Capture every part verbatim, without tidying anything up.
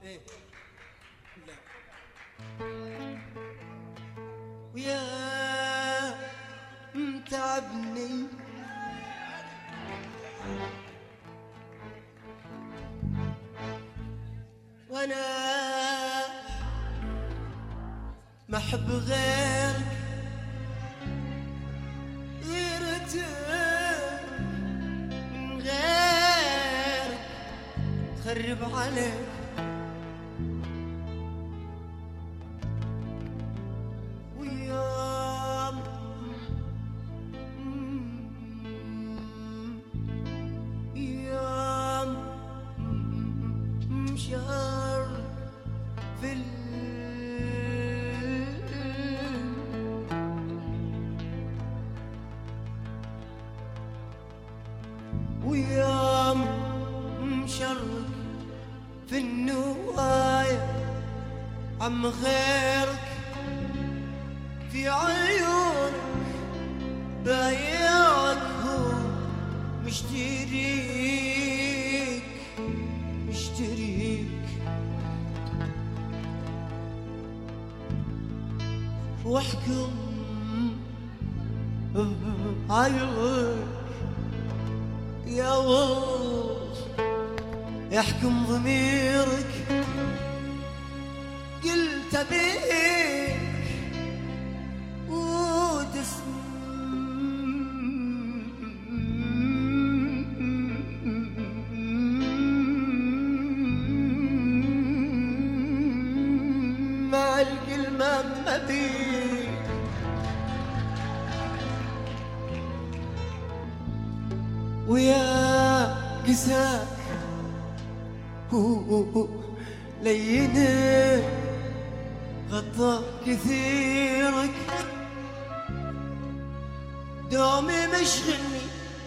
ايه لا ويا متعبني وانا ما احب غيرك غيرتك من غيرك خرب عليك ويوم يوم مشار في ال ويوم مشرق في النوايا عم خيرك في عيونك بايعك هو مشتريك مشتريك واحكم عليك يا وص يحكم ضميرك قلت بيك ودسم مع الكلمة ما بيك ويا قساك لينك غطى كثيرك دومي مشغلني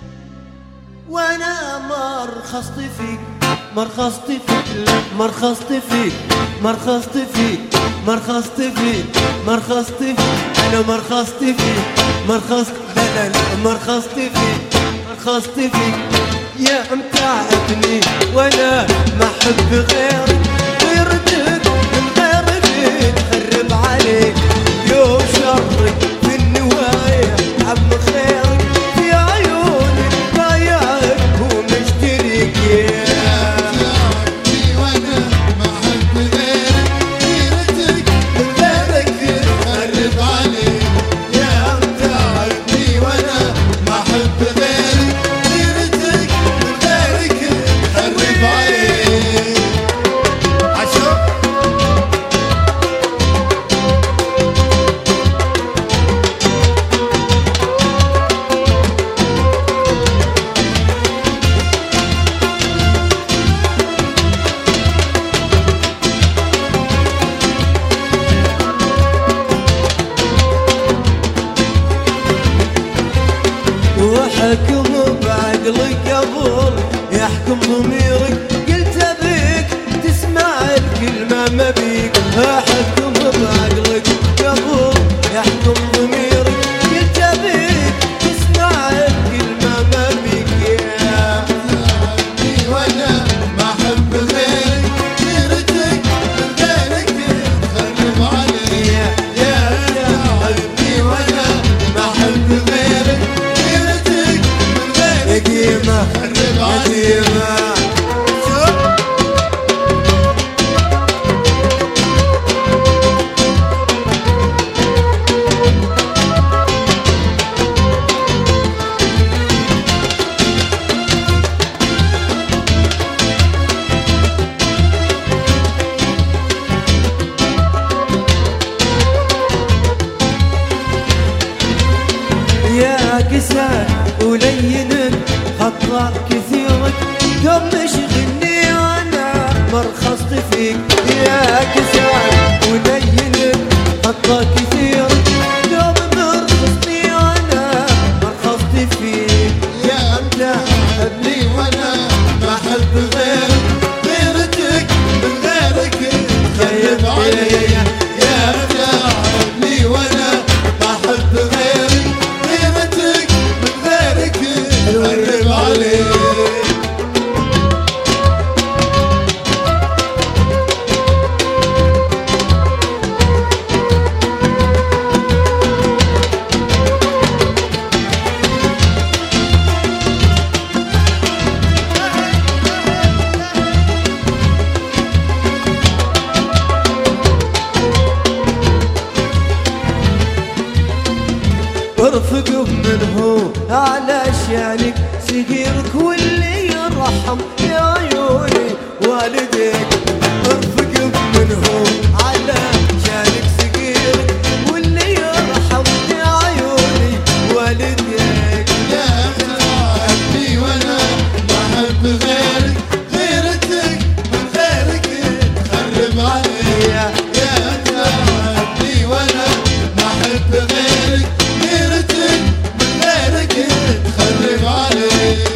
وانا مرخصت فيك مرخصت فيك مرخصت فيك مرخصت فيك مرخصت فيك مرخصت فيك انا مرخصت فيك مرخصت لا لا لا مرخصت فيك مرخصت فيك يا متعبني وانا ما احب غيرك غيرتك من غيرك تخرب عليك يوم شرك في النوايا عم خيرك في عيونك بايعك ومشتريك يا متعبني وانا ما احب غيرك غيرتك من غيرك تخرب عليك يا متعبني وانا ما احب غيرك غيرتك من غيرك تخرب عليك عشان وحكم بعقلك قبل يحكم ضميرك قلت بيك تسمع الكلمة ما بيك حكم بعقلك قبل يحكم ضميرك قلت بيك تسمع الكلمة ما بيك يا متعبني وانا ما احب غيرك غيرتك من غيرك تخرب عليك يا يا متعبني وانا ما احب غيرك غيرتك من غيرك قديمة تخرب عليك قديمة يا كساك ولينك خطأ كثيرك دوم مشغلني وانا مرخصت فيك يا كساك ولينك خطأ كثيرك دوم مرخصني وانا مرخصت فيك يا متعبني وانا ما احب غيرك غيرتك من غيرك تخرب عليك يا متعبني وانا ما احب غيرك غيرتك من غيرك تخرب عليك تخرب عليك يا تعبني وانا ما احب غيرك غيرتك من غيرك تخرب عليك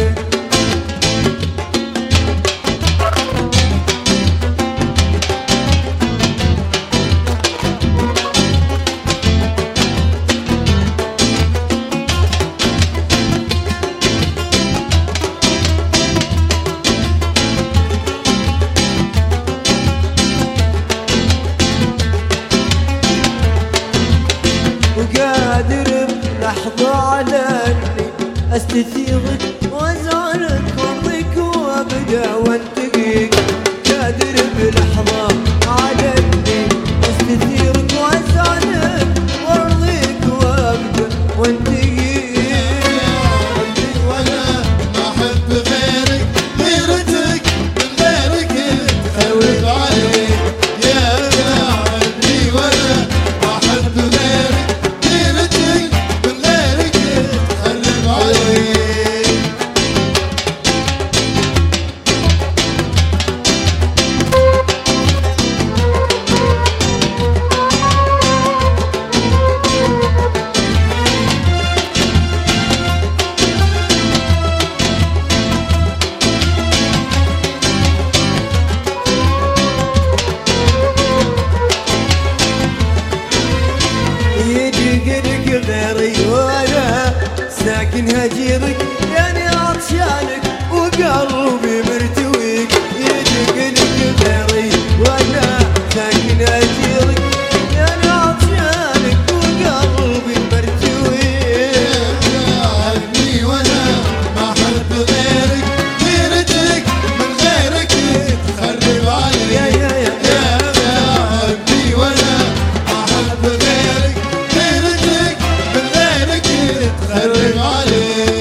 وقادر بلحظة على اني استثيرك وازعلك وارضيك وابدا وانتقيك قادر بلحظة على اني استثيرك وازعلك وارضيك وابدا وانتقيك وانا ما احب غيرك غيرتك من غيرك تخرب عليك يا تعبني وانا ما احب غيرك غيرتك من غيرك تخرب عليك يجيك غيري وانا ساكن هجيرك يعني عطشانك وقلبي مرتويك يجيك غيري وانا ساكن هجيرك يعني عطشانك وقلبي مرتويك تعبني وانا ما احب غيرك غيرتك من غيرك تخرب عليك يا يا يا يا تعبني وانا ما احب غيرك غيرتك من غيرك تخرب عليك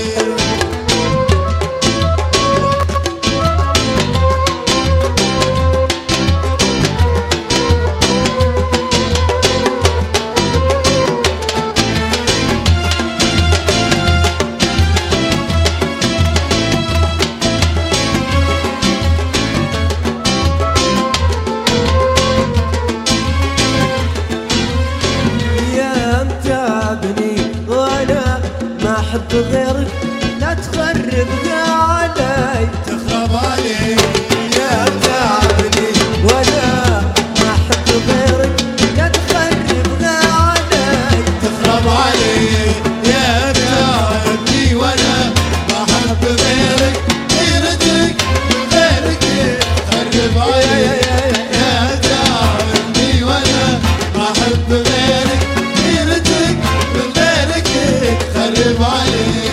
يا متعبني وانا ما احب غيرك لا تخرب علي تخرب عليك يا متعبني وانا ما احب غيرك لا تخرب علي تخرب عليك يا تعبني وانا ما احب غيرك غيرتك من غيرك تخرب عليك يا تعبني وانا ما احب غيرك غيرتك من غيرك تخرب عليك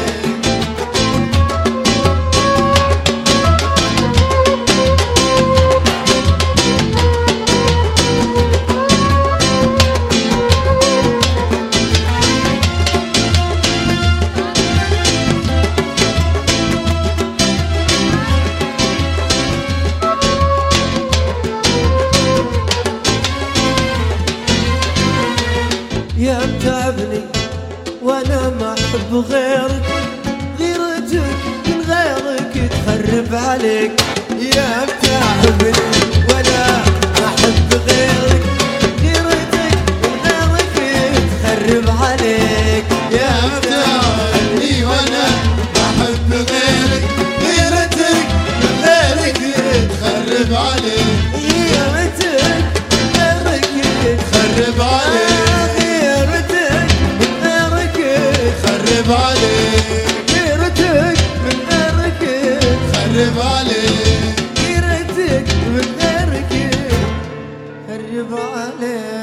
يا متعبني وانا ما احب غيرك غيرتك من غيرك تخرب عليك يا متعبني وانا ما احب غيرك غيرتك من غيرك تخرب عليك يا تعبني وانا ما احب غيرك غيرتك من غيرك تخرب عليك غيرتك من غيرك تخرب عليك غيرتك من غيرك تخرب عليك غيرتك من غيرك تخرب عليك غيرتك من غيرك خرب عليك